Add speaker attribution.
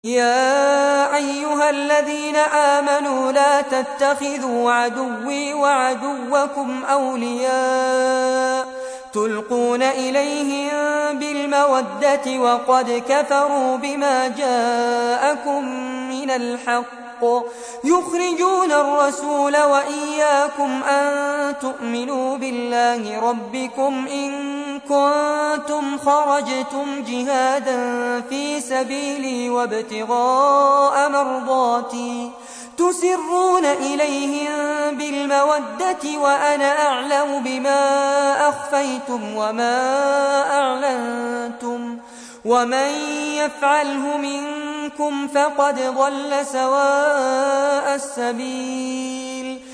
Speaker 1: يا أيها الذين آمنوا لا تتخذوا عدوي وعدوكم أولياء تلقون إليهم بالمودة وقد كفروا بما جاءكم من الحق يخرجون الرسول وإياكم أن تؤمنوا بالله ربكم إن كنتم خرجتم جهادا في سبيلي وابتغاء مرضاتي تسرون إليهم بالمودة وأنا أعلم بما أخفيتم وما أعلنتم ومن يفعله منكم فقد ضل سواء السبيل